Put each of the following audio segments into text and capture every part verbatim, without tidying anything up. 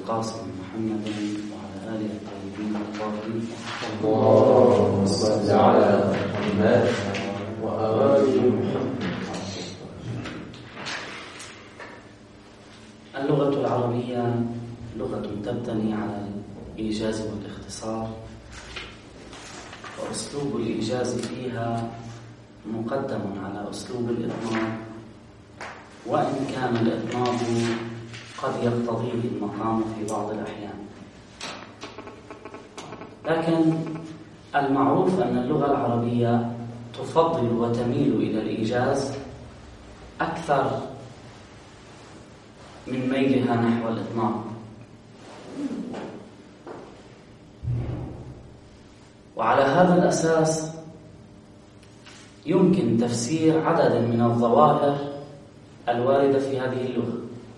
القاسم محمد وعلى آله الطيبين الطاهرين. اللهم صل على محمد وآل محمد. اللغة العربية لغة تبتني على الإيجاز والاختصار، وأسلوب الإيجاز فيها مقدم على أسلوب الإطناب، وإن كان الإطناب قد يقتضيه المقام في بعض الأحيان. لكن المعروف أن اللغة العربية تفضل وتميل إلى الإيجاز أكثر من ميلها نحو الإطناب. وعلى هذا الأساس يمكن تفسير عدد من الظواهر الواردة في هذه اللغة،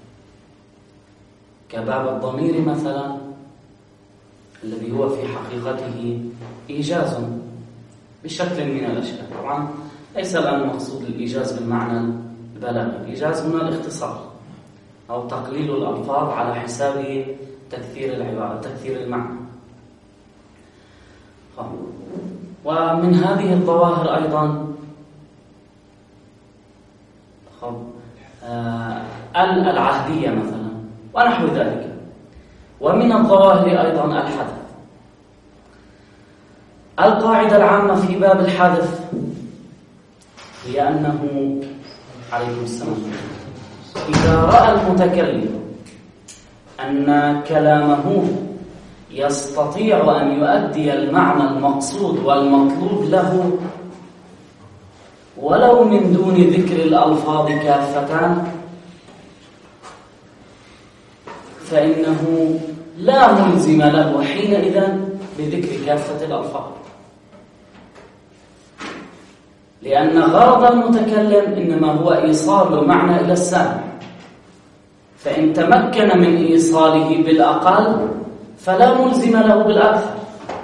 كباب الضمير مثلا، الذي هو في حقيقته إيجاز بشكل من الأشكال. طبعا ليس الآن مقصود الإيجاز بالمعنى البلاغي، الإيجاز هنا الاختصار أو تقليل الألفاظ على حساب تكثير العبارة، تكثير المعنى. ومن هذه الظواهر أيضا العهدية مثلا ونحو ذلك. ومن الظواهر أيضا الحذف. القاعدة العامة في باب الحذف هي أنه عليكم السلام إذا رأى المتكلم أن كلامه يستطيع أن يؤدي المعنى المقصود والمطلوب له ولو من دون ذكر الألفاظ كافة، فإنه لا ملزم له حينئذ بذكر كافة الألفاظ، لأن غرض المتكلم إنما هو إيصال المعنى إلى السامع، فإن تمكن من إيصاله بالأقل فلا ملزم له بالأكثر.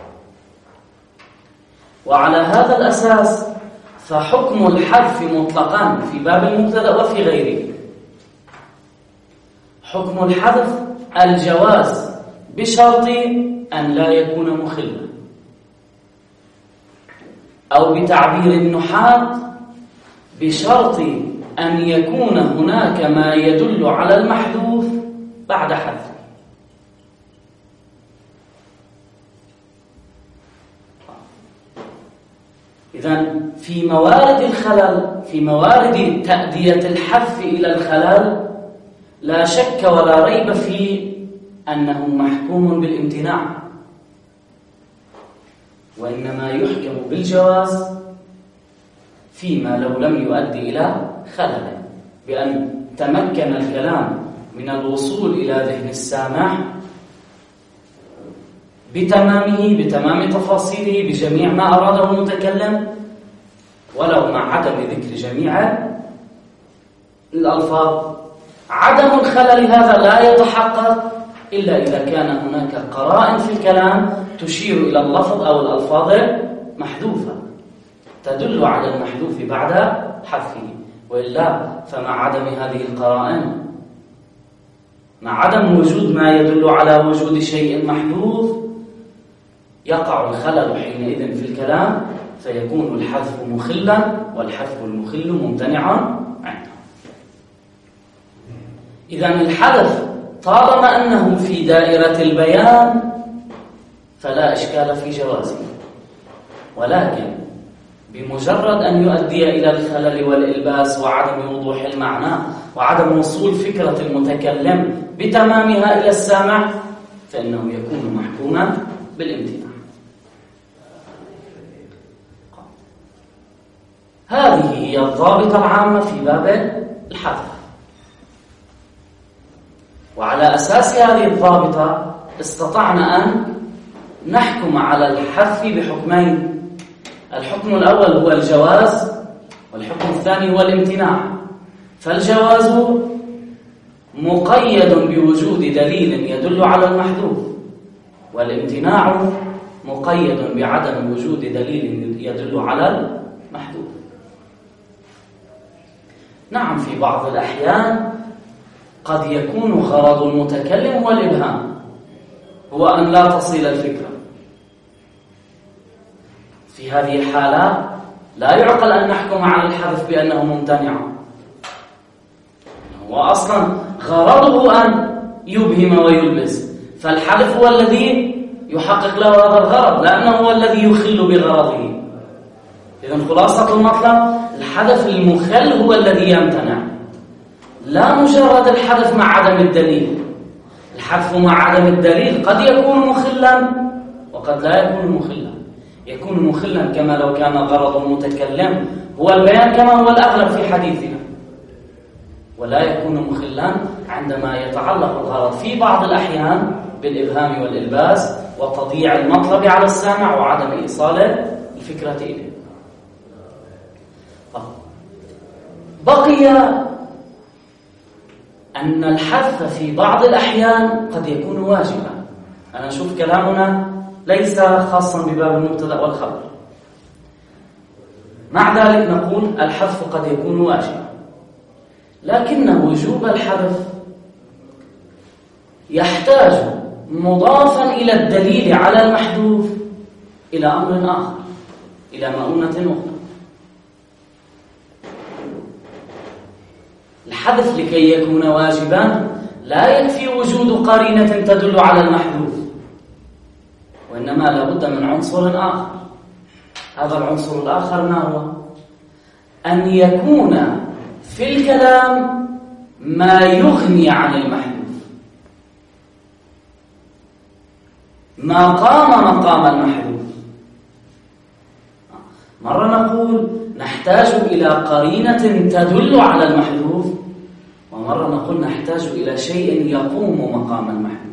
وعلى هذا الأساس فحكم الحذف مطلقا في باب المبتدأ وفي غيره. حكم الحذف الجواز بشرط أن لا يكون مخلا، أو بتعبير النحاة بشرط أن يكون هناك ما يدل على المحذوف بعد حذفه. إذن في موارد الخلل، في موارد تأدية الحذف إلى الخلل، لا شك ولا ريب في أنه محكوم بالامتناع، وإنما يحكم بالجواز فيما لو لم يؤدي إلى خلل، بأن تمكن الكلام من الوصول إلى ذهن السامع بتمامه، بتمام تفاصيله، بجميع ما أراده المتكلم، ولو مع عدم ذكر جميع الألفاظ. عدم الخلل هذا لا يتحقق إلا إذا كان هناك قرائن في الكلام تشير إلى اللفظ أو الألفاظ محذوفة تدل على المحذوف بعد حذفه، وإلا فمع عدم هذه القرائن، مع عدم وجود ما يدل على وجود شيء محذوف، يقع الخلل حينئذ في الكلام، فيكون الحذف مخلا، والحذف المخل ممتنعا عنه. إذن الحذف طالما أنه في دائرة البيان فلا إشكال في جوازه، ولكن بمجرد أن يؤدي إلى الخلل والإلباس وعدم وضوح المعنى وعدم وصول فكرة المتكلم بتمامها إلى السامع، فإنه يكون محكوما بالامتناع. هذه هي الضابطة العامة في باب الحذف. وعلى أساس هذه الضابطة استطعنا أن نحكم على الحذف بحكمين. الحكم الأول هو الجواز، والحكم الثاني هو الامتناع. فالجواز مقيد بوجود دليل يدل على المحذوف، والامتناع مقيد بعدم وجود دليل يدل على المحذوف. نعم، في بعض الأحيان قد يكون غرض المتكلم هو الإبهام، هو أن لا تصل الفكرة. في هذه الحالة لا يعقل أن نحكم على الحذف بأنه ممتنع، هو أصلا غرضه أن يبهم ويلبس، فالحذف هو الذي يحقق له هذا الغرض، لأنه هو الذي يخل بغرضه. إذن خلاصة المطلب الحذف المخل هو الذي يمتنع، لا مجرد الحذف مع عدم الدليل. الحذف مع عدم الدليل قد يكون مخلا وقد لا يكون مخلا. يكون مخلا كما لو كان غرض المتكلم هو البيان كما هو الأغلب في حديثنا، ولا يكون مخلا عندما يتعلق الغرض في بعض الأحيان بالإبهام والإلباس وتضييع المطلب على السامع وعدم إيصال الفكرة إليه. بقي أن الحذف في بعض الأحيان قد يكون واجبا. أنا أشوف كلامنا ليس خاصا بباب المبتدأ والخبر، مع ذلك نقول الحذف قد يكون واجبا، لكن وجوب الحذف يحتاج مضافا إلى الدليل على المحذوف إلى أمر آخر، إلى مؤونة أخرى. الحذف لكي يكون واجبا لا يكفي وجود قرينة تدل على المحذوف، وإنما لابد من عنصر آخر. هذا العنصر الآخر ما هو؟ أن يكون في الكلام ما يغني عن المحذوف، ما قام مقام المحذوف. مرة نقول نحتاج إلى قرينة تدل على المحذوف، ومرة نقول نحتاج إلى شيء يقوم مقام المحذوف.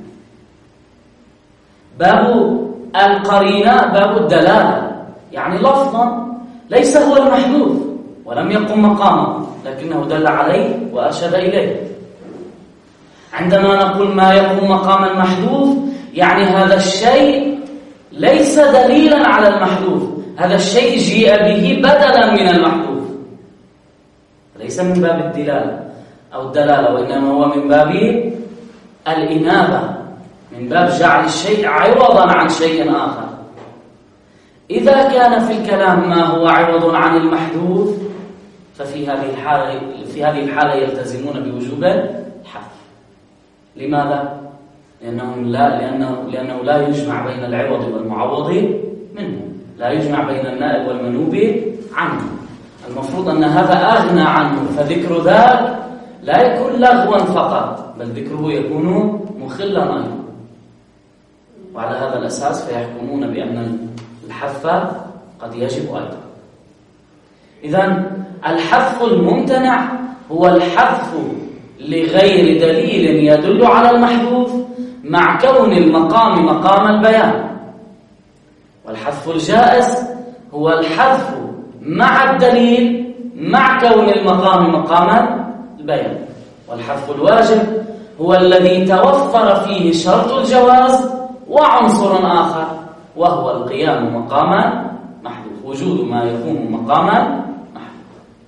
باب القرينة باب الدلالة، يعني لفظا ليس هو المحذوف ولم يقم مقامه، لكنه دل عليه وأرشد إليه. عندما نقول ما يقوم مقام المحذوف يعني هذا الشيء ليس دليلا على المحذوف، هذا الشيء جيء به بدلا من المحذوف، ليس من باب الدلالة أو الدلالة، وإنما هو من باب الإنابة، من باب جعل الشيء عوضا عن شيء آخر. إذا كان في الكلام ما هو عوض عن المحذوف ففي هذه الحالة في هذه الحالة يلتزمون بوجوب الحذف. لماذا؟ لأنه لا لأنه لأنه لا يجمع بين العوض والمعوض منه، لا يجمع بين النائب والمنوب عنه. المفروض أن هذا أغنى عنه، فذكر ذاك لا يكون لغوا فقط، بل ذكره يكون مخلا أيضا. وعلى هذا الأساس فيحكمون بأن الحذف قد يجب أيضا. إذن الحذف الممتنع هو الحذف لغير دليل يدل على المحذوف مع كون المقام مقام البيان، والحذف الجائز هو الحذف مع الدليل مع كون المقام مقام البيان، والحذف الواجب هو الذي توفر فيه شرط الجواز وعنصر آخر وهو القيام مقاما محذوف، وجود ما يقوم مقاما محذوف.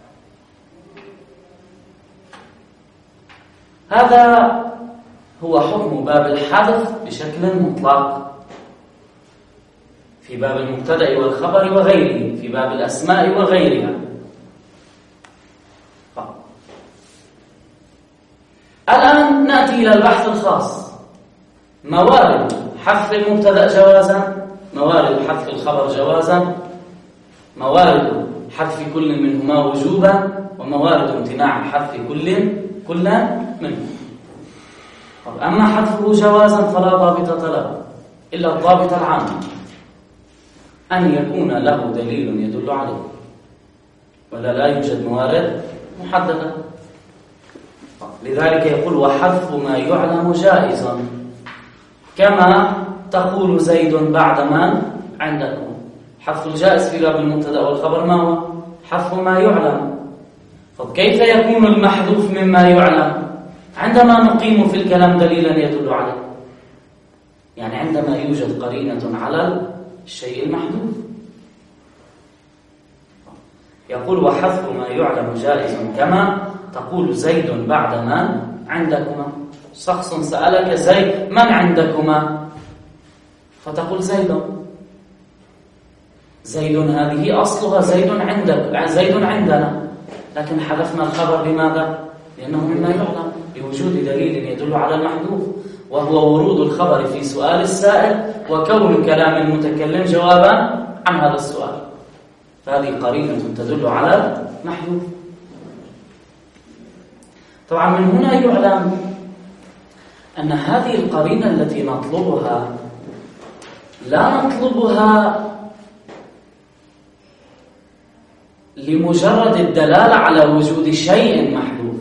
هذا هو حكم باب الحذف بشكل مطلق في باب المبتدأ والخبر وغيره، في باب الأسماء وغيرها. الآن نأتي إلى البحث الخاص. موارد حذف المبتدأ جوازا، موارد حذف الخبر جوازا، موارد حذف كل منهما وجوبا، وموارد امتناع حذف كل كل منه. أما حذفه جوازا فلا ضابط له إلا الضابط العام، أن يكون له دليل يدل عليه، ولا لا يوجد موارد محددة. لذلك يقول وحذف ما يعلم جائزا، كما تقول زيد بعد من عندكم. حذف الجائز في باب المبتدأ والخبر ما هو؟ حذف ما يعلم. فكيف يكون المحذوف مما يعلم عندما نقيم في الكلام دليلا يدل عليه؟ يعني عندما يوجد قرينة على الشيء المحذوف. يقول وحذف ما يعلم جائز، كما تقول زيد بعد من عندكما؟ شخص سألك زيد من عندكما؟ فتقول زيد. زيد هذه أصلها زيد عندك، زيد عندنا، لكن حذفنا الخبر لماذا؟ لأنه مما يعلم بوجود دليل يدل على المحذوف، وهو ورود الخبر في سؤال السائل وكون كلام المتكلم جوابا عن هذا السؤال، فهذه قرينة تدل على محذوف. طبعا من هنا يعلم أن هذه القرينة التي نطلبها لا نطلبها لمجرد الدلالة على وجود شيء محذوف،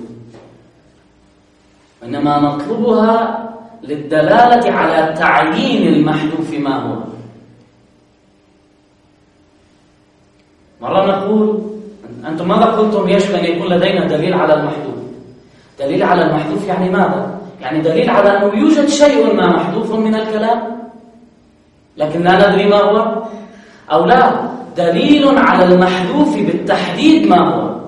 إنما نطلبها للدلالة على تعيين المحذوف ما هو. مرة نقول أنتم ماذا قلتم؟ يجب أن يكون لدينا دليل على المحذوف. دليل على المحذوف يعني ماذا؟ يعني دليل على أنه يوجد شيء ما محذوف من الكلام لكن لا ندري ما هو، أو لا، دليل على المحذوف بالتحديد ما هو.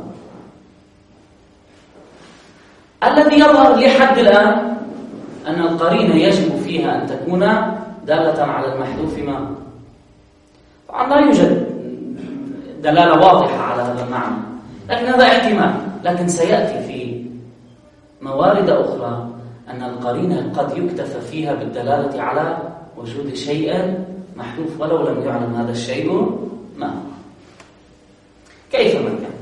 الذي يظهر لحد الآن أن القرينة يجب فيها أن تكون دالة على المحذوف ما هو. طبعا لا يوجد دلالة واضحة على هذا المعنى، لكن هذا احتمال. لكن سيأتي في موارد أخرى أن القرينة قد يكتفى فيها بالدلالة على وجود شيء محذوف ولو لم يعلم هذا الشيء ما هو. كيف ما كان؟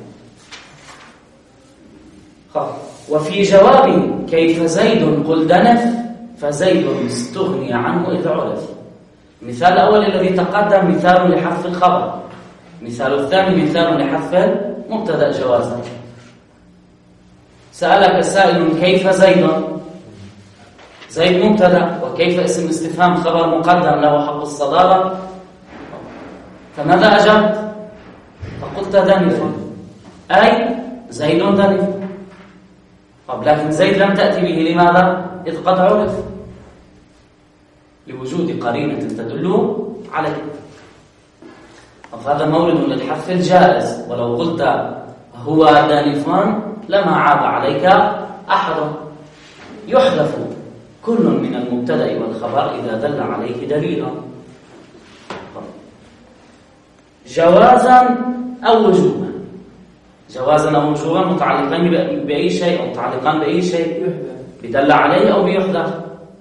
وفي جواب كيف زيد قل دنف فزيد استغني عنه إذا عرف. المثال الأول الذي تقدم مثال لحذف الخبر، مثال الثاني مثال لحذف مبتدأ جوازا. سألك سائل كيف زيد؟ زيد مبتدأ وكيف اسم استفهام خبر مقدم له حق الصدارة، فماذا أجبت؟ فقلت دنف، أي زيد دنف. طب لكن زيد لم تأتي به لماذا؟ إذ قد عرف، لوجود قرينة تدل عليه. فهذا مورد للحذف الجائز، ولو قلت هو دانف لما عاب عليك أحد. يحذف كل من المبتدأ والخبر إذا دل عليه دليل، جوازا أو وجوبا. جوازا أو وجوبا متعلقان بأي شيء، أو متعلقان بأي شيء بدل عليه أو بيحذف.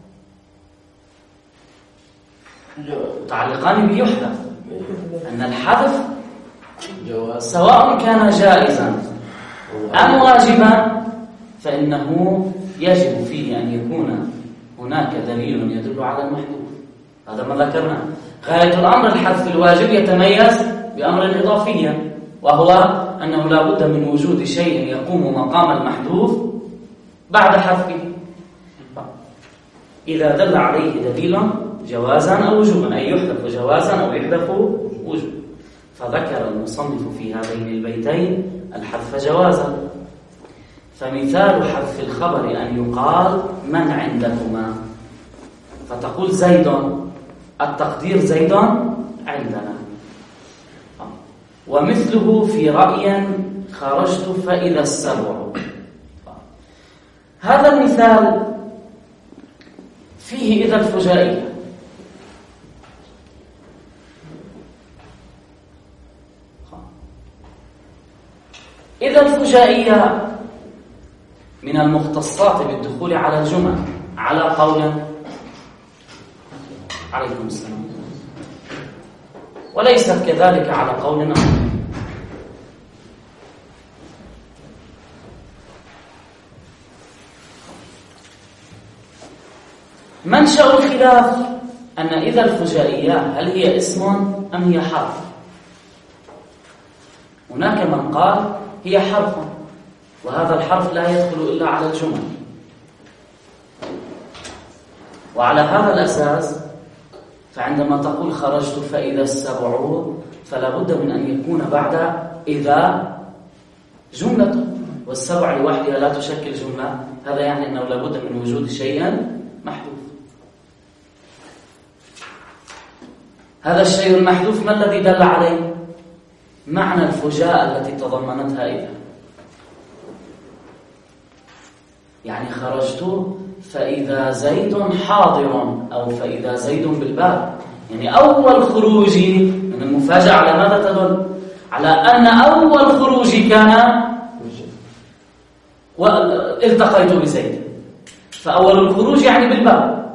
متعلقان بيحذف، أن الحذف سواء كان جائزا أم واجبا فإنه يجب فيه أن يكون هناك دليل يدل على المحذوف. هذا ما ذكرناه. غاية الأمر الحذف الواجب يتميز بأمر إضافي، وهو أنه لا بد من وجود شيء يقوم مقام المحذوف بعد حذفه، إذا دل عليه دليل جوازا أو وجوبا، أي يحذف جوازا أو يحذف وجوبا. فذكر المصنف في هذين البيتين الحذف جوازا. فمثال حذف الخبر أن يقال من عندكما، فتقول زيد، التقدير زيد عندنا. ومثله في رأي خرجت فإذا السبع. هذا المثال فيه إذا الفجائية. إذا الفجائية من المختصات بالدخول على الجمل على قول. عليكم السلام. وليست كذلك على قول آخر. منشأ الخلاف أن إذا الفجائية هل هي اسم أم هي حرف؟ هناك من قال هي حرف، وهذا الحرف لا يدخل إلا على الجمل. وعلى هذا الأساس فعندما تقول خرجت فإذا السبع فلا بد من أن يكون بعد إذا جملة، والسبع لوحدها لا تشكل جملة. هذا يعني أنه لا بد من وجود شيء محذوف. هذا الشيء المحذوف ما الذي دل عليه؟ معنى الفجاءة التي تضمنتها إذا. يعني خرجت فإذا زيد حاضر أو فإذا زيد بالباب. يعني أول خروجي من المفاجأة على ماذا تدل؟ على أن أول خروجي كان والتقيت بزيد، فأول الخروج يعني بالباب،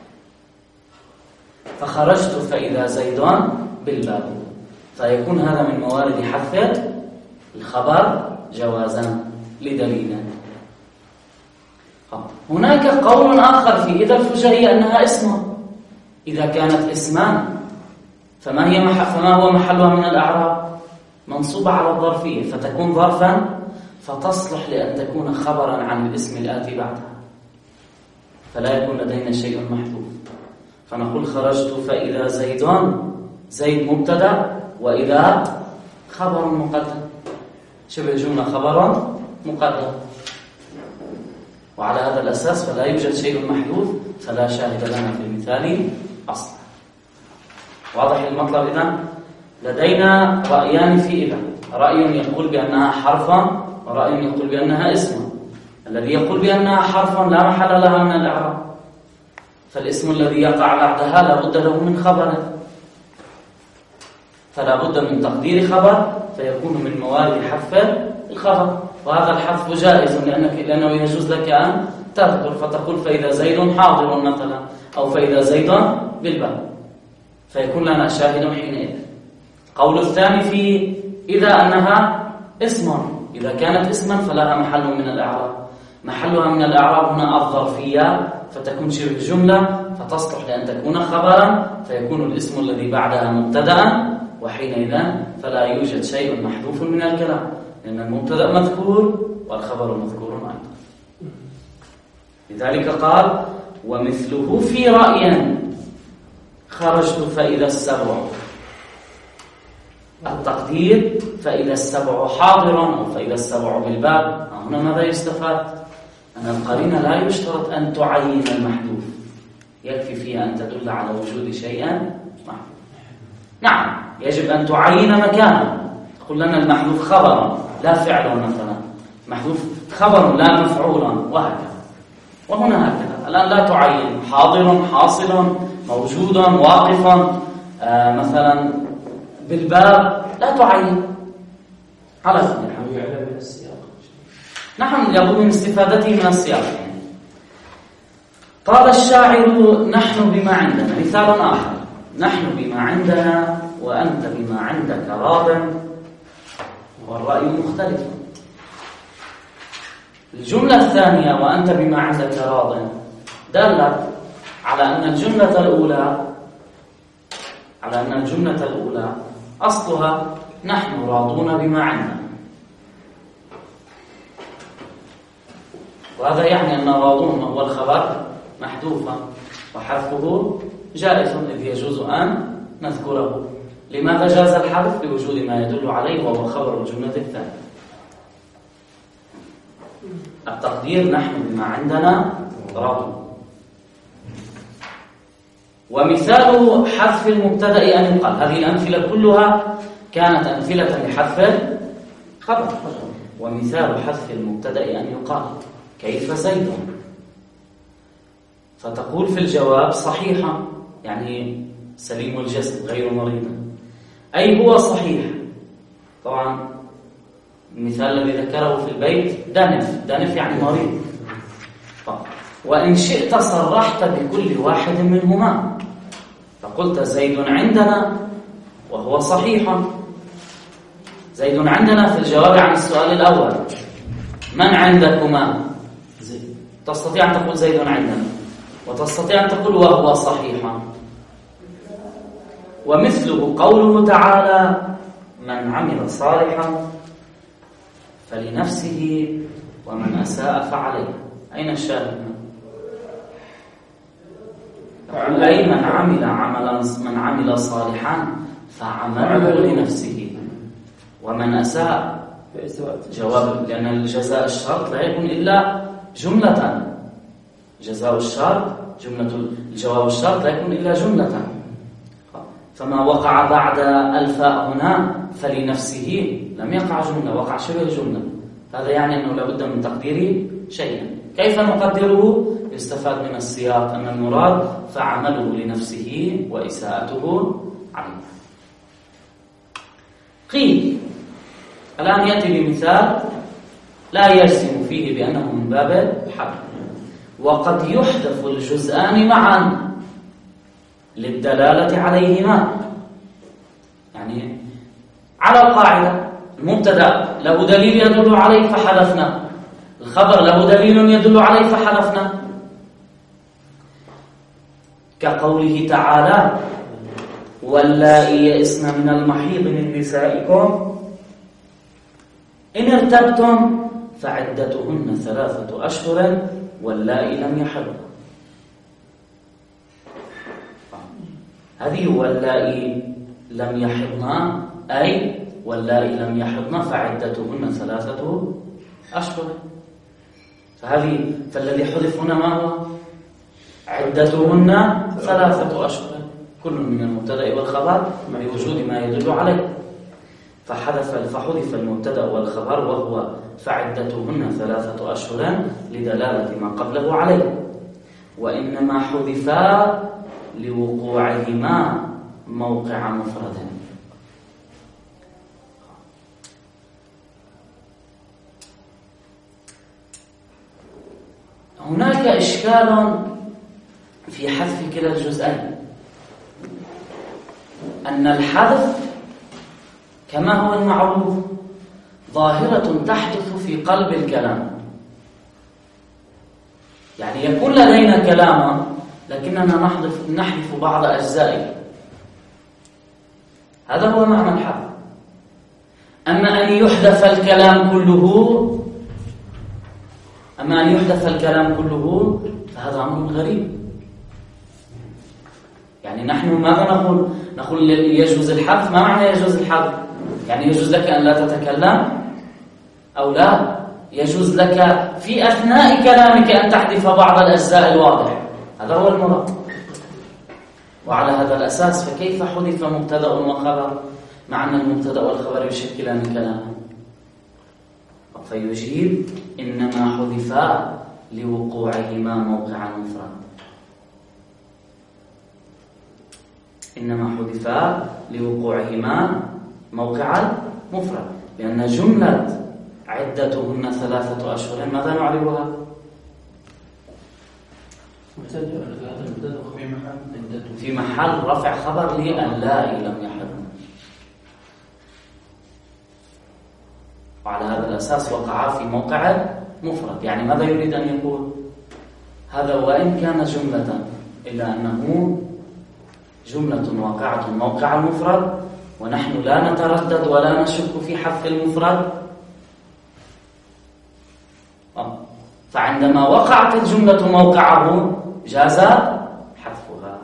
فخرجت فإذا زيد بالباب، فيكون هذا من موارد حذف الخبر جوازا لدليل. هناك قول آخر في إذا الفجائية أنها اسم، إذا كانت اسمان فما هي محل فما هو محلها من الأعراب؟ منصوبة على الظرفية، فتكون ظرفا فتصلح لأن تكون خبرا عن الاسم الآتي بعدها، فلا يكون لدينا شيء محذوف. فنقول خرجت فإذا زيد، زيد مبتدأ وإذا خبر مقدم، شبه جملة خبر مقدم، وعلى هذا الأساس فلا يوجد شيء محذوف، فلا شاهد لنا في المثال أصلا. واضح المطلب؟ إذن لدينا رأيان في إذا، رأي يقول بأنها حرفا ورأي يقول بأنها اسم. الذي يقول بأنها حرفا لا محل لها من الإعراب، فالاسم الذي يقع بعدها لا بد له من خبر، فلا بد من تقدير خبر، فيكون من موارد حذف الخبر، وهذا الحذف جائز لأنك لأنه يجوز لك أن تذكر فتقول فإذا زيد حاضر مثلا، أو فإذا زيد بالباب، فيكون لنا شاهد حينئذ. قول الثاني في إذا أنها اسم، إذا كانت اسما فلها محل من الإعراب، محلها من الإعراب هنا الظرفية، فتكون شبه جملة فتصلح لأن تكون خبرا، فيكون الاسم الذي بعدها مبتدأ، وحينئذ فلا يوجد شيء محذوف من الكلام، لأن المبتدأ مذكور والخبر مذكور أيضا. لذلك قال ومثله في رأي خرجت فإذا السبع، التقدير فإذا السبع حاضر أو فإذا السبع بالباب. هنا ماذا يستفاد؟ أن القرينة لا يشترط أن تعين المحذوف، يكفي فيها أن تدل على وجود شيء محذوف. نعم يجب أن تعين مكانه، تقول لنا المحذوف خبرا لا فعلا مثلا، محذوف خبر لا مفعولا، وهكذا. وهنا هكذا الآن لا تعين حاضر حاصل موجودا واقفا آه مثلا بالباب، لا تعين على سبيل يعلم من السياق. نحن لابد من استفادته من السياق. قال الشاعر نحن بما عندنا، مثال آخر، نحن بما عندنا وأنت بما عندك راض، والرأي مختلف. الجملة الثانية وأنت بما عندك راض دلت على أن الجملة الأولى على أن الجملة الأولى أصلها نحن راضون بما عندنا، وهذا يعني أن راضون هو الخبر محذوفا وحذفه جائز إذ يجوز أن نذكره. لماذا جاز الحذف؟ لوجود ما يدل عليه وهو خبر الجملة الثانية. التقدير نحن بما عندنا راضون. ومثال حذف المبتدأ أن يقال، هذه الأمثلة كلها كانت أمثلة لحذف خبر. ومثال حذف المبتدأ أن يقال كيف زيد، فتقول في الجواب صحيحا، يعني سليم الجسد غير مريض، أي هو صحيح. طبعا المثال الذي ذكره في البيت دانف، دانف يعني مريض. وإن شئت صرحت بكل واحد منهما، فقلت زيد عندنا وهو صحيح. زيد عندنا في الجواب عن السؤال الأول، من عندكما؟ زيد. تستطيع أن تقول زيد عندنا، وتستطيع أن تقول وهو صحيح. ومثله قوله تعالى من عمل صالحا فلنفسه ومن أساء فعليه. أين الشاهد؟ أي من عمل عملا من عمل صالحا فعمله لنفسه، ومن أساء جواب، لأن الجزاء الشرط لا يكون إلا جملة، جزاء الشرط جملة، الجواب الشرط لا يكون إلا جملة. فما وقع بعد الفاء هنا فلنفسه لم يقع جملة، وقع شبه جملة، هذا يعني أنه لابد من تقدير شيئا. كيف نقدره؟ يستفاد من السياق أن المراد فعمله لنفسه وإساءته عليه. قيل الآن يأتي بمثال لا يجزم فيه بأنه من باب الحد، وقد يحذف الجزءان معا للدلالة عليهما. يعني على القاعدة المبتدأ له دليل يدل عليه فحذفنا، الخبر له دليل يدل عليه فحذفنا، كقوله تعالى واللائي يئسن من المحيض من نسائكم إن ارتبتم فعدتهن ثلاثة أشهر واللائي لم يحضن. هذه واللائي لم يحضن أي واللائي لم يحضن فعدتهن ثلاثة أشهر. فهذه فالذي حذف هنا ما هو؟ عدتهن ثلاثة أشهر، كل من المبتدأ والخبر بوجود ما يدل عليه، فحذف فحذف المبتدأ والخبر وهو فعدتهن ثلاثة أشهر لدلالة ما قبله عليه، وإنما حذفا لوقوعهما موقع مفرد. هناك إشكال في حذف كلا الجزئين، أن الحذف كما هو المعروف ظاهرة تحدث في قلب الكلام، يعني يكون لدينا كلاما لكننا نحذف نحذف بعض أجزائه، هذا هو معنى الحذف. أما أن يحذف الكلام كله أما أن يحذف الكلام كله فهذا أمر غريب. يعني نحن ماذا نقول؟ نقول يجوز الحذف. ما معنى يجوز الحذف؟ يعني يجوز لك أن لا تتكلم أو لا يجوز لك في أثناء كلامك أن تحذف بعض الأجزاء الواضح، هذا هو المراد. وعلى هذا الأساس فكيف حذف مبتدأ وخبر مع أن المبتدأ والخبر يشكلان كلاما؟ فيجيب إنما حذفا لوقوعهما موقع المفرد، إنما حذفا لوقوعهما موقع المفرد، لأن جملة عدتهن ثلاثة أشهر ماذا نعرفها؟ في محل رفع خبر للائي لم يحضن، وعلى هذا الأساس وقع في موقع مفرد. يعني ماذا يريد أن يقول؟ هذا وإن كان جملة إلا أنه جملة واقعة موقع المفرد، ونحن لا نتردد ولا نشك في حذف المفرد. فعندما وقعت الجملة موقعه جاز حذفها،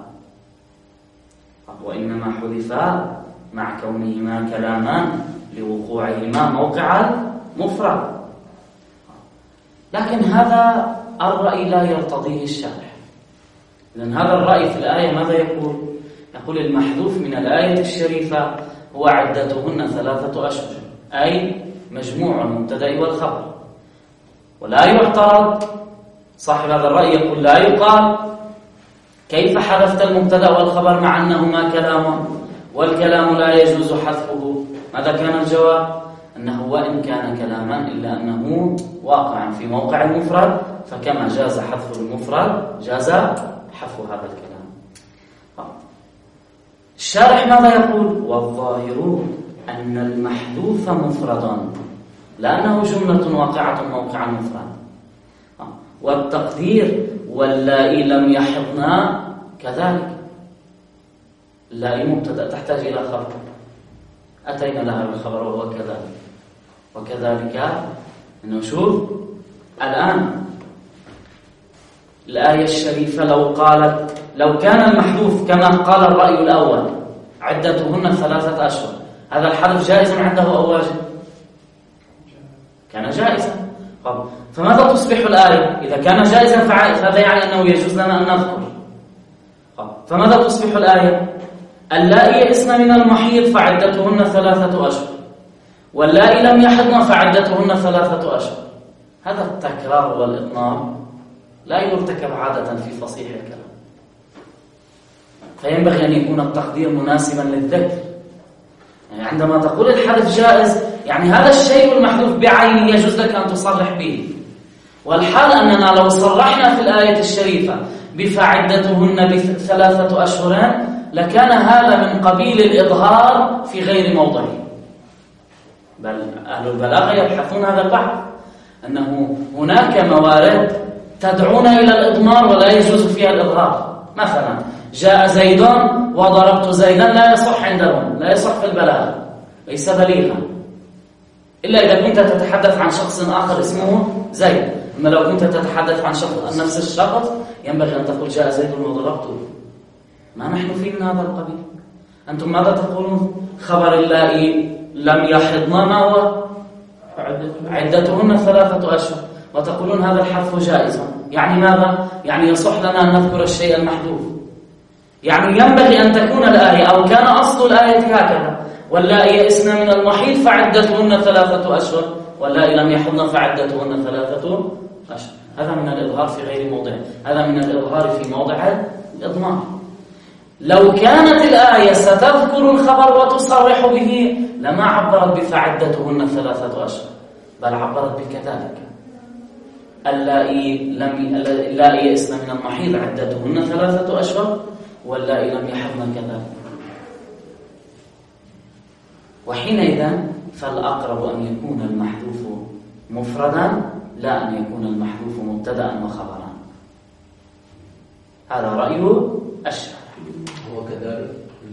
وإنما حذفا مع كونهما كلامان لوقوعهما موقع المفرد. لكن هذا الرأي لا يرتضيه الشارح، لأن هذا الرأي في الآية ماذا يقول؟ يقول المحذوف من الآية الشريفة هو عدتهن ثلاثة أشهر، أي مجموع المبتدأ والخبر. ولا يعترض، صاحب هذا الرأي يقول لا يقال كيف حذفت المبتدأ والخبر مع أنهما كلام والكلام لا يجوز حذفه. ماذا كان الجواب؟ أنه وإن كان كلاما إلا أنه واقع في موقع المفرد، فكما جاز حذف المفرد جاز حذف هذا الكلام. الشارح ماذا يقول؟ والظاهر أن المحذوف مفرد لأنه جملة واقعة موقع المفرد، والتقدير واللائي لم يحضن كذلك. اللائي مبتدأ تحتاج إلى خبر، أتينا لها بالخبر وهو كذلك. وكذلك نشوف الآن الآية الشريفة لو قالت لو كان المحذوف كما قال الرأي الأول عدتهن ثلاثة أشهر، هذا الحذف جائز عنده أو واجب؟ كان جائزا. فماذا تصبح الآية؟ إذا كان جائزا فهذا يعني أنه يجوز لنا أن نذكر. فماذا تصبح الآية؟ اللائي يئسن من المحيض فعدتهن ثلاثة أشهر، واللائي لم يحضن فعدتهن ثلاثة أشهر. هذا التكرار والإطناب لا يرتكب عادة في فصيح الكلام، فينبغي أن يكون التقدير مناسبا للذكر. يعني عندما تقول الحذف جائز، يعني هذا الشيء المحذوف بعينه يجوز لك أن تصرح به. والحال أننا لو صرحنا في الآية الشريفة بفعدتهن بثلاثة أشهر لكان هذا من قبيل الإظهار في غير موضعه. بل أهل البلاغة يبحثون هذا البحث، أنه هناك موارد تدعونا إلى الإضمار ولا يجوز فيها الإظهار. مثلا جاء زيد وضربت زيدا، لا يصح عندهم، لا يصح في البلاغة، ليس بليغا إلا إذا كنت تتحدث عن شخص آخر اسمه زيد. أما لو كنت تتحدث عن شخص نفس الشخص ينبغي أن تقول جاء زيد وضربته. ما نحن في من هذا القبيل. أنتم ماذا تقولون؟ خبر اللائي لم يحضن ما هو؟ عدتهن ثلاثة أشهر، وتقولون هذا الحذف جائز. يعني ماذا؟ يعني يصح لنا أن نذكر الشيء المحذوف. يعني ينبغي أن تكون الآية أو كان أصل الآية هكذا: واللائي يئسن من المحيض فعدتهن ثلاثة أشهر، واللائي لم يحضن فعدتهن ثلاثة أشهر. هذا من الإظهار في غير موضعه، هذا من الإظهار في موضع الإضمار. لو كانت الآية ستذكر الخبر وتصرح به لما عبرت بفعدتهن ثلاثة أشهر، بل عبرت بكذلك: اللائي لم اللائي يئسن من المحيض عدتهن ثلاثة أشهر، واللائي لم يحضن كذلك. وحينئذ فالأقرب أن يكون المحذوف مفردا لا أن يكون المحذوف مبتدأ وخبرا. هذا رأي الشارع. وكذلك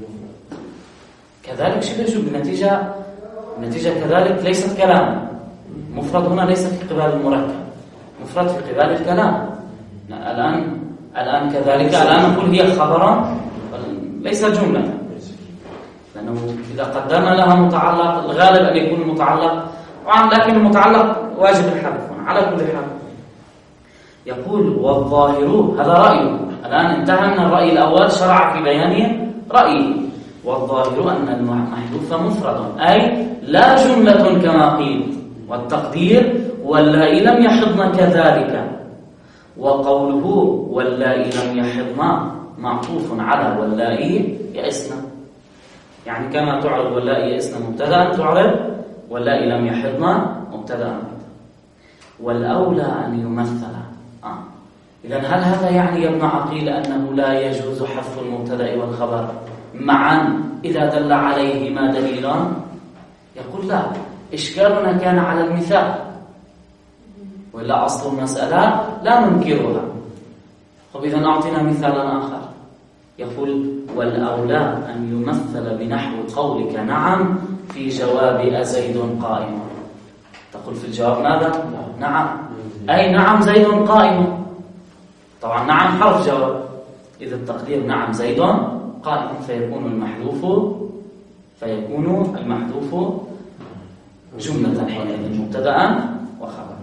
كذلك شبه شبه النتيجة النتيجة كذلك ليست كلام مفرد. هنا ليست في قبال المركب، مفرد في قبال الكلام. الآن الآن كذلك الآن نقول هي خبرا ليس جملة، لأنه إذا قدرنا لها متعلق الغالب أن يكون المتعلق، لكن المتعلق واجب الحذف على كل حال. يقول والظاهر، هذا رأيه. الآن انتهى من الرأي الأول، شرع في بيان رأيه. والظاهر أن المحذوف مفرد، أي لا جملة كما قيل. والتقدير واللائي لم يحضن كذلك. وقوله واللائي لم يحضن معطوف على واللائي يئسن، يعني كما تعرب واللائي يئسن مبتدأ تعرب واللائي لم يحضن مبتدأ. والأولى أن يمثل. آه. إذن هل هذا يعني يا ابن عقيل أنه لا يجوز حذف المبتدأ والخبر معا إذا دل عليهما دليلان؟ يقول لا، إشكالنا كان على المثال، وإلا أصل المسألة لا ننكرها. طب إذن أعطينا مثالا آخر. يقول والأولى أن يمثل بنحو قولك نعم في جواب أزيد قائم. تقول في الجواب ماذا؟ نعم، أي نعم زيد قائم. طبعا نعم حرف جواب، إذا التقدير نعم زيد قائم، فيكون المحذوف فيكون المحذوف جملة حينئذ مبتدأ وخبرا.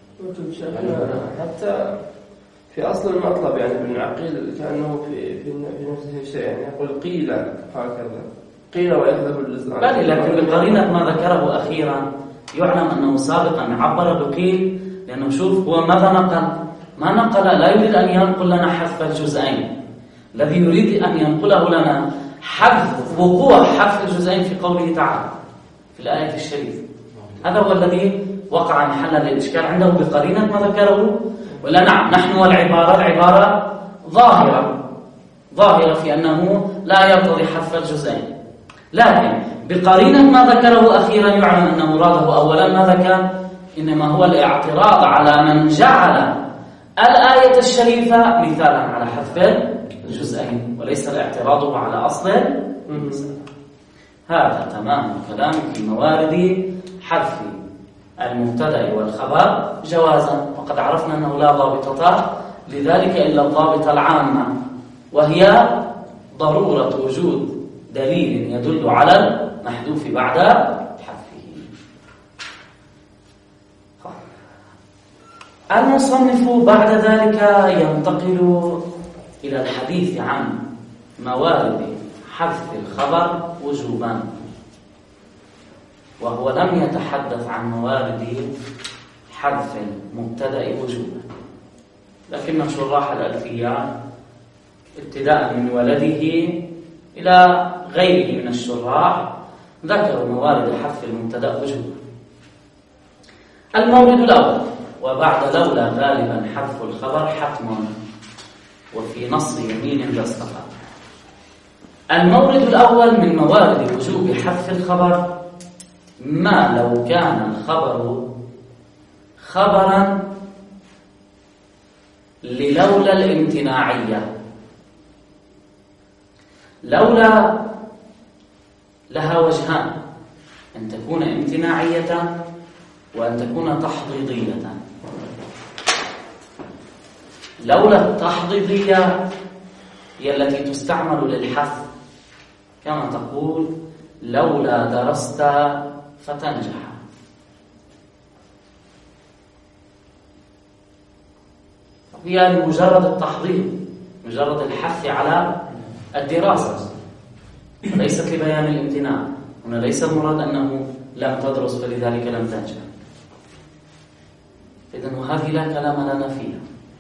حتى في أصل المطلب يعني ابن عقيل كأنه في في نفسه شيء، يعني يقول قيل هكذا، قيل ويحذف الجزء. بل لكن بقرينة ما ذكره أخيرا يعلم أنه سابقا عبر بقيل، لأنه شوف هو ماذا نقل؟ ما نقل، لا يريد أن ينقل لنا حذف الجزئين. الذي يريد أن ينقله لنا حذف وقوع حذف الجزئين في قوله تعالى في الآية الشريفة. هذا هو الذي وقع محل الإشكال عنده بقرينة ما ذكره. ولا نعم، نحن والعبارة العبارة ظاهرة ظاهرة في أنه لا يقتضي حذف الجزئين، لكن بقرينة ما ذكره أخيرا يعلم أن مراده أولا ماذا كان؟ إنما هو الاعتراض على من جعل الآية الشريفة مثالا على حذف الجزئين، وليس الاعتراض على أصل. هذا تمام الكلام في موارد حذف المبتدأ والخبر جوازا. وقد عرفنا أنه لا ضابطة لذلك إلا الضابطة العامة، وهي ضرورة وجود دليل يدل على المحذوف بعد حذفه. المصنف بعد ذلك ينتقل إلى الحديث عن موارد حذف الخبر وجوبا، وهو لم يتحدث عن موارد حذف المبتدأ وجوبا، لكن شراح الألفية ابتداء من ولده إلى غيره من الشراح ذكروا موارد حذف المبتدأ وجوبا. المورد الأول: وبعد لولا غالبا حذف الخبر حتم وفي نص يمين ذا اصطفى. المورد الأول من موارد وجوب حذف الخبر ما لو كان الخبر خبرا للولا الامتناعية. لولا لها وجهان: أن تكون امتناعية وأن تكون تحضيضية. لولا التحضيضية هي التي تستعمل للحث، كما تقول لولا درست فتنجح. هي مجرد التحضيض، مجرد الحث على الدراسة، ليست لبيان الامتناع. هنا ليس المراد أنه لم تدرس فلذلك لم تنجح. إذن وهذه لا كلام لنا فيها،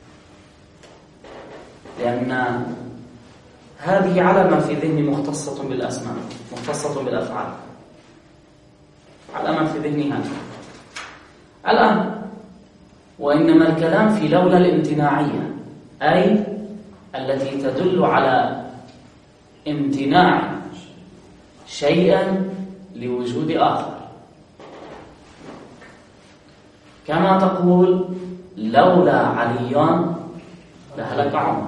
لأن هذه على ما في ذهني مختصة بالأسماء، مختصة بالأفعال، على ما في ذهني هذا الآن. وإنما الكلام في لولا الامتناعية، أي التي تدل على امتناع شيئا لوجود آخر، كما تقول لولا علي لهلك عمر،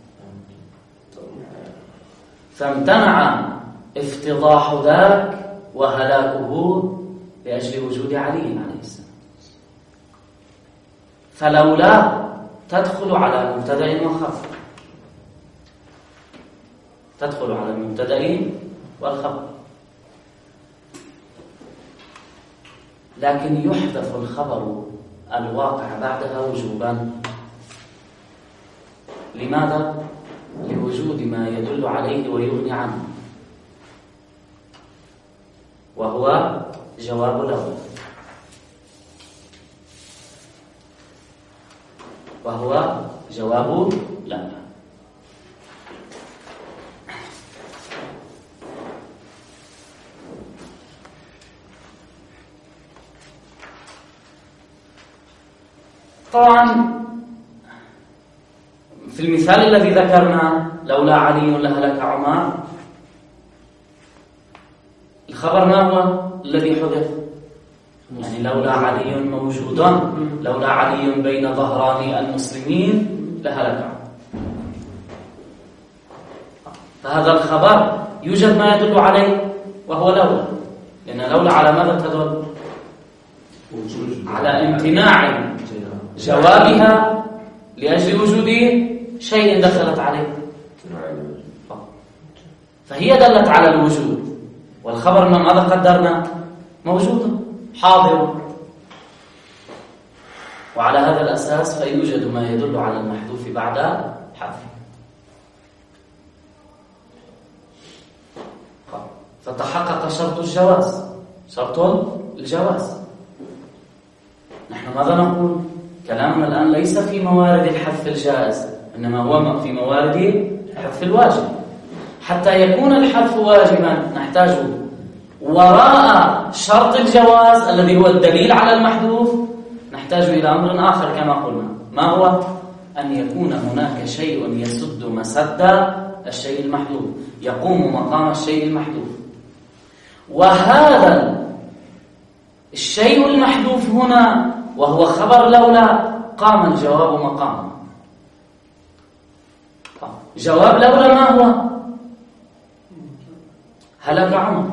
فامتنع افتضاح ذاك وهلاكه لأجل وجود علي عليه السلام. فلولا تدخل على مبتدأ وخبر، تدخل على المبتدأ والخبر، لكن يحذف الخبر الواقع بعدها وجوبا. لماذا؟ لوجود ما يدل عليه ويغني عنه، وهو جواب لولا، وهو جواب لولا. طبعا في المثال الذي ذكرنا لولا علي لهلك عمر، الخبر ما هو الذي حذف؟ يعني لولا علي موجود، لولا علي بين ظهراني المسلمين لهلك عمر. فهذا الخبر يوجد ما يدل عليه وهو لولا، لأن لولا على ماذا تدل؟ على امتناع جوابها لأجل وجود شيء دخلت عليه، فهي دلت على الوجود. والخبر ماذا قدرنا؟ موجود حاضر، وعلى هذا الأساس فيوجد ما يدل على المحذوف بعد حذفه. فتحقق شرط الجواز، شرط الجواز. نحن ماذا نقول؟ كلامنا الآن ليس في موارد الحذف الجائز، إنما هو في موارد الحذف الواجب. حتى يكون الحذف واجبا نحتاج وراء شرط الجواز الذي هو الدليل على المحذوف، نحتاج إلى أمر آخر كما قلنا. ما هو؟ أن يكون هناك شيء يسد مسد الشيء المحذوف، يقوم مقام الشيء المحذوف. وهذا الشيء المحذوف هنا وهو خبر لولا قام الجواب مقامه. جواب لولا ما هو؟ هلك عمر.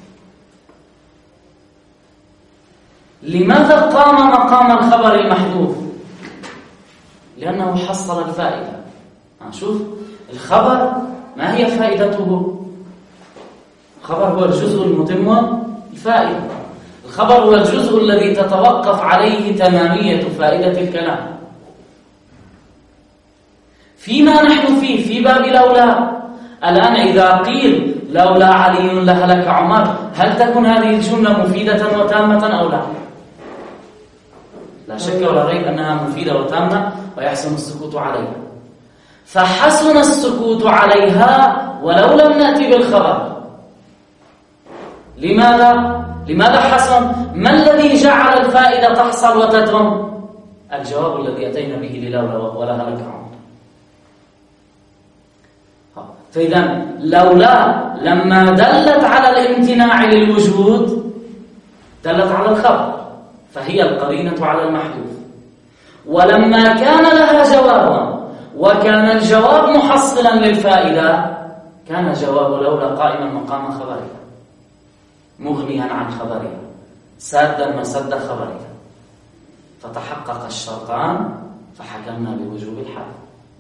لماذا قام مقام الخبر المحذوف؟ لأنه حصل الفائدة. شوف الخبر ما هي فائدته؟ الخبر هو الجزء المتم الفائدة. الخبر هو الجزء الذي تتوقف عليه تمامية فائدة الكلام. فيما نحن فيه في باب لولا الآن، إذا قيل لولا علي لهلك عمر، هل تكون هذه الجملة مفيدة وتامة أو لا؟ لا شك ولا ريب أنها مفيدة وتامة ويحسن السكوت عليها. فحسن السكوت عليها ولو لم نأتي بالخبر. لماذا؟ لماذا حسن؟ ما الذي جعل الفائدة تحصل وتتم؟ الجواب الذي أتينا به للولا ولها لك عمر. فإذا لولا لما دلت على الامتناع للوجود دلت على الخبر، فهي القرينة على المحذوف. ولما كان لها جوابا وكان الجواب محصلا للفائدة كان جواب لولا قائما مقام خبرها، مغنيا عن خبرها، سادا مسد خبرها. فتحقق الشرطان فحكمنا بوجوب الحذف.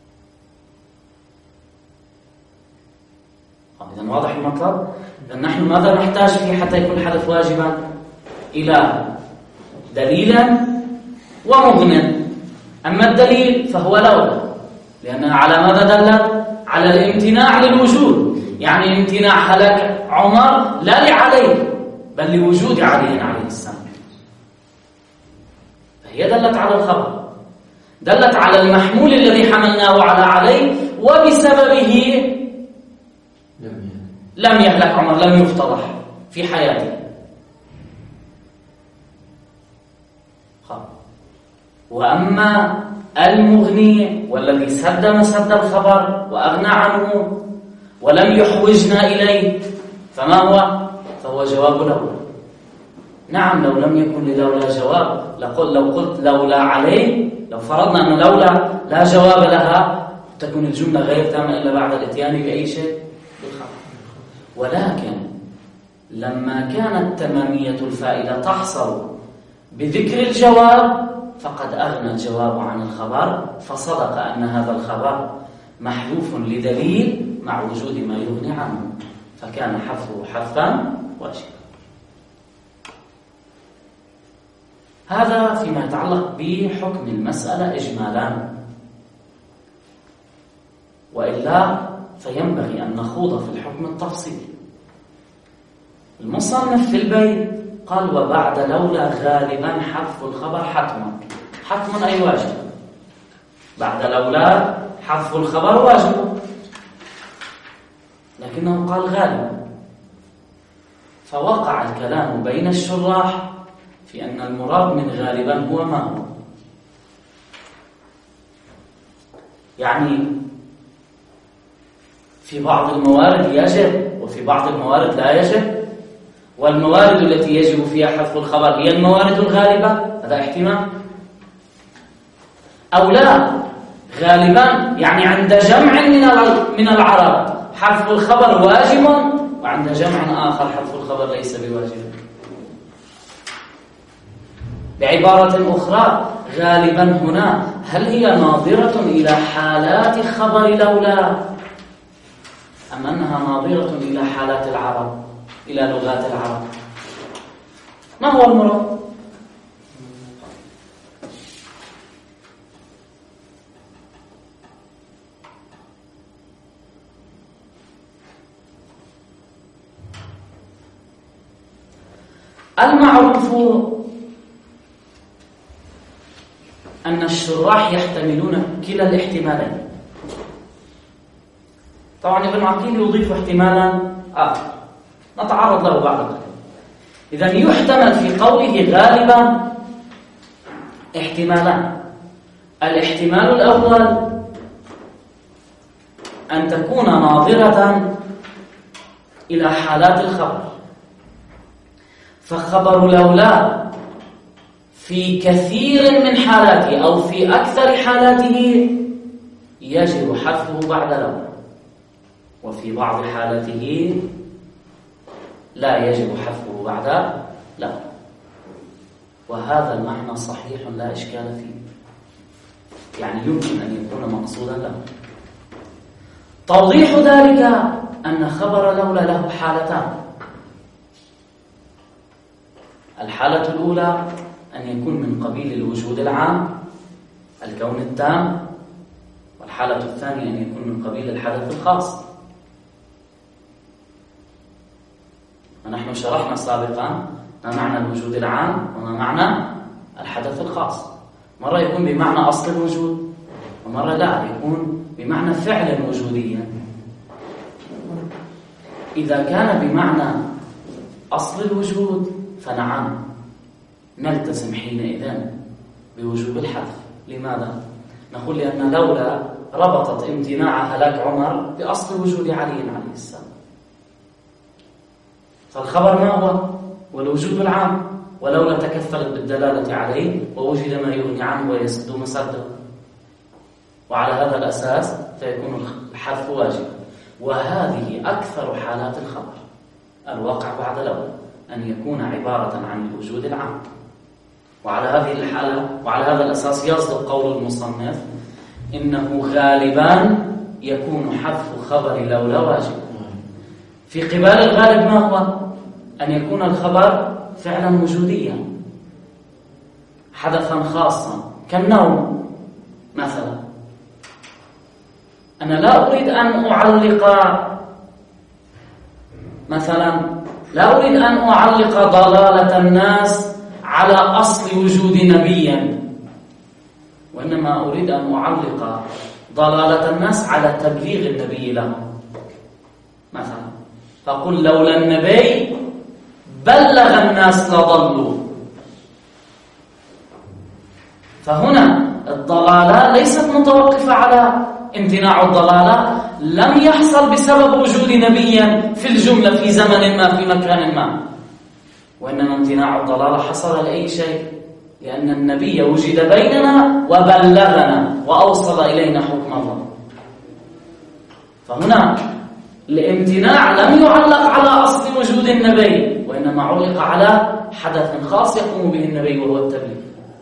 إذن واضح المطلب؟ إذن نحن ماذا نحتاج فيه حتى يكون الحذف واجبا؟ إلى دليلا ومغنى. أما الدليل فهو لولا، لأنها على ماذا دلت؟ على الامتناع للوجود، يعني امتناع هلاك عمر لا لعلي بل لوجود علي عليه السلام. فهي دلت على الخبر، دلت على المحمول الذي حملناه على علي وبسببه لم يهلك عمر، لم يفتضح في حياته. وأما المغني والذي سد مسد الخبر وأغنى عنه ولم يحوجنا إليه فما هو؟ فهو جواب لولا. نعم، لو لم يكن للولا جواب لقل لو قلت لولا عليه، لو فرضنا أن لولا لا جواب لها تكون الجملة غير تامة إلا بعد الاتيان بأي شيء بالخبر. ولكن لما كانت تمامية الفائدة تحصل بذكر الجواب فقد أغنى الجواب عن الخبر، فصدق أن هذا الخبر محذوف لدليل مع وجود ما يغني عنه، فكان حذفه حذفا واجبا. هذا فيما يتعلق بحكم المسألة إجمالا، وإلا فينبغي أن نخوض في الحكم التفصيلي. المصنف في البيت قال وبعد لولا غالبا حذف الخبر حتما. حتما أي واجب؟ بعد لولا حذف الخبر واجب، لكنه قال غالبا، فوقع الكلام بين الشراح في أن المراد من غالبا هو ما هو. يعني في بعض الموارد يجب وفي بعض الموارد لا يجب، والموارد التي يجب فيها حذف الخبر هي الموارد الغالبة، هذا احتمال. أو لا، غالبا يعني عند جمع من العرب حذف الخبر واجب، وعند جمع آخر حذف الخبر ليس بواجب. بعبارة أخرى، غالبا هنا هل هي ناظرة إلى حالات خبر لولا أم أنها ناظرة إلى حالات العرب، إلى لغات العرب؟ ما هو المراد؟ المعروف أن الشراح يحتملون كلا الاحتمالين. طبعا ابن عقيل يضيف احتمالا آخر نتعرض له بعد قليل. إذن يحتمل في قوله غالبا احتمالان. الاحتمال الأول أن تكون ناظرة إلى حالات الخبر، فخبر لولا في كثير من حالاته أو في أكثر حالاته يجب حذفه بعد لولا، وفي بعض حالاته لا يجب حذفه بعد لولا. وهذا المعنى صحيح لا إشكال فيه، يعني يمكن أن يكون مقصودا له. توضيح ذلك أن خبر لولا له حالتان. الحالة الأولى أن يكون من قبيل الوجود العام، الكون التام، والحالة الثانية أن يكون من قبيل الحدث الخاص. ونحن شرحنا سابقا ما معنى الوجود العام وما معنى الحدث الخاص. مرة يكون بمعنى أصل الوجود، ومرة لا يكون بمعنى فعل وجوديا. إذا كان بمعنى أصل الوجود فنعم نلتزم حينئذ بوجوب الحذف. لماذا؟ نقول لأن لولا ربطت امتناع هلاك عمر بأصل وجود علي عليه السلام، فالخبر ما هو؟ والوجود العام، ولولا تكفلت بالدلالة عليه ووجد ما يغني عنه ويسد مسده، وعلى هذا الأساس فيكون الحذف واجبا. وهذه أكثر حالات الخبر الواقع بعد لولا، أن يكون عبارة عن الوجود العام. وعلى هذه الحالة وعلى هذا الأساس يصدق قول المصنف إنه غالبا يكون حذف خبر لولا واجب. في قبال الغالب ما هو؟ أن يكون الخبر فعلا وجوديا حدثا خاصا كالنوم مثلا. أنا لا أريد أن أعلق مثلا لا أريد أن أعلق ضلالة الناس على أصل وجود نبيا، وإنما أريد أن أعلق ضلالة الناس على تبليغ النبي لهم مثلا. فقل لولا النبي بلغ الناس لضلوا. فهنا الضلالة ليست متوقفة على امتناع الضلالة لم يحصل بسبب وجود نبيا في الجملة في زمن ما في مكان ما، وإنما امتناع الضلالة حصل لأي شيء، لأن النبي وجد بيننا وبلغنا وأوصل إلينا حكم الله. فهنا الامتناع لم يعلق على أصل وجود النبي، وإنما علق على حدث خاص يقوم به النبي وهو التبليغ.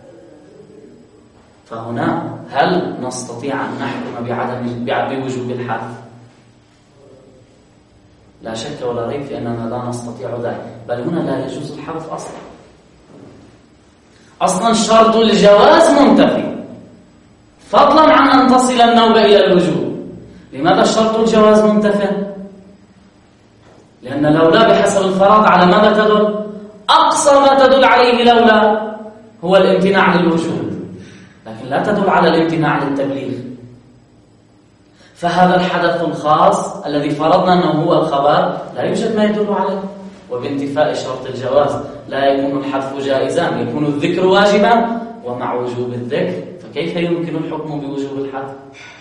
فهنا هل نستطيع أن نحكم بعدم بوجوب الحذف؟ لا شك ولا ريب في أننا لا نستطيع ذلك، بل هنا لا يجوز الحذف أصلا. أصلا شرط الجواز منتفي، فضلا عن أن تصل النوبة إلى الوجوب. لماذا شرط الجواز منتفي؟ لأن لولا بحسب الفراغ على ماذا تدل؟ أقصى ما تدل عليه لولا هو الامتناع للوجوب، لكن لا تدل على الامتناع للتبليغ. فهذا الحدث الخاص الذي فرضنا أنه هو الخبر لا يوجد ما يدل عليه، وبانتفاء شرط الجواز لا يكون الحذف جائزا، يكون الذكر واجبا، ومع وجوب الذكر فكيف يمكن الحكم بوجوب الحذف؟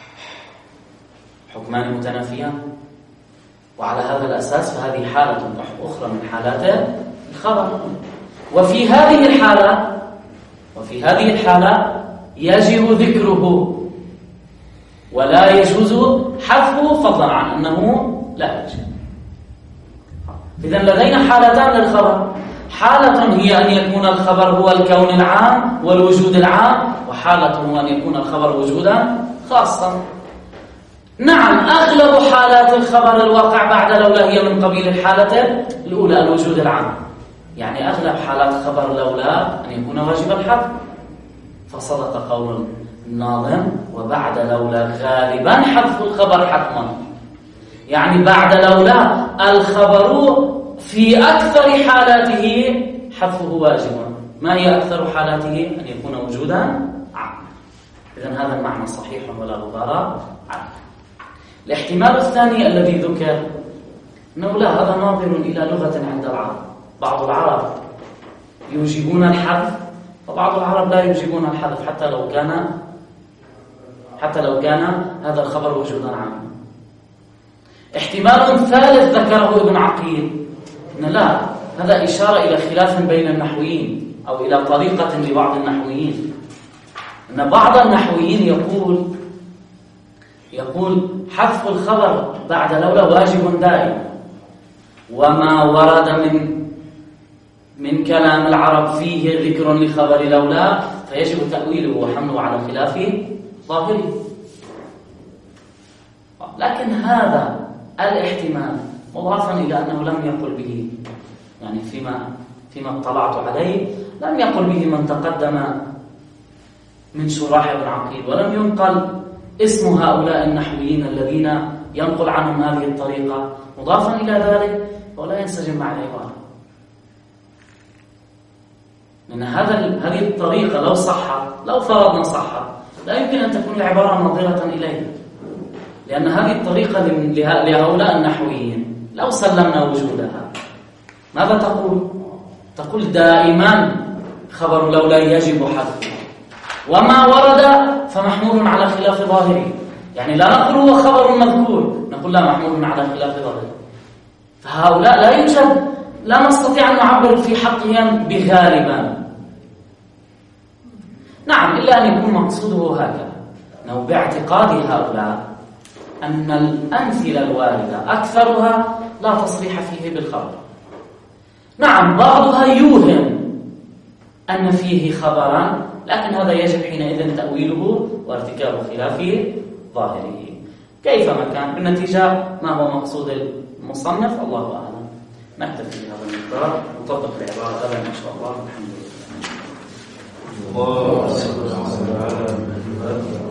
حكمان متنافيان. وعلى هذا الأساس فهذه حالة أخرى من حالات الخبر. وفي هذه الحالة وفي هذه الحالة يجب ذكره ولا يجوز حذفه، فضلا عن أنه لا يجب. إذن لدينا حالتان للخبر: حالة هي أن يكون الخبر هو الكون العام والوجود العام، وحالة هو أن يكون الخبر وجودا خاصا. نعم، أغلب حالات الخبر الواقع بعد لولا هي من قبيل الحالة الأولى الوجود العام، يعني أغلب حالات خبر لولا أن يكون واجب الحذف. فصدق قول الناظم: وبعد لولا غالبا حذف الخبر حتما. يعني بعد لولا الخبر في أكثر حالاته حذفه واجبا. ما هي أكثر حالاته؟ أن يكون وجودا عام. إذن هذا المعنى صحيح ولا غبار عنه. الاحتمال الثاني الذي ذكر أنه لا، هذا ناظر إلى لغة عند العرب. بعض العرب يوجبون الحذف وبعض العرب لا يوجبون الحذف، حتى لو كان حتى لو كان هذا الخبر وجودا عاما. احتمال ثالث ذكره ابن عقيل أن لا، هذا إشارة إلى خلاف بين النحويين أو إلى طريقة لبعض النحويين، أن بعض النحويين يقول يقول حذف الخبر بعد لولا واجب دائم، وما ورد من من كلام العرب فيه ذكر لخبر لولا فيجب تأويله وحمله على خلاف ظاهره. لكن هذا الاحتمال مضافا إلى أنه لم يقل به، يعني فيما فيما اطلعت عليه لم يقل به من تقدم من شراح ابن عقيل، ولم ينقل اسم هؤلاء النحويين الذين ينقل عنهم هذه الطريقة. مضافا إلى ذلك ولا ينسجم مع العبارة، لأن هذا هذه الطريقة لو صح لو فرضنا صح لا يمكن أن تكون العبارة ناظرة إليها، لأن هذه الطريقة لهؤلاء النحويين لو سلمنا وجودها ماذا تقول؟ تقول دائما خبر لولا يجب حذفه، وما ورد فمحمول على خلاف ظاهره. يعني لا نقول هو خبر مذكور، نقول لا، محمول على خلاف ظاهره. فهؤلاء لا يوجد، لا نستطيع أن نعبر في حقهم بغالبا. نعم، إلا أن يكون مقصوده هكذا، أنه باعتقاد هؤلاء أن الأمثلة الواردة أكثرها لا تصريح فيه بالخبر. نعم، بعضها يوهم أن فيه خبرا، لكن هذا يجب حينئذ تأويله وارتكاب خلاف ظاهره كيفما كان. بالنتيجة ما هو مقصود المصنف الله أعلم. نكتفي بهذا المقدار، نطبق العبارة هذا إن شاء الله. الحمد لله. الله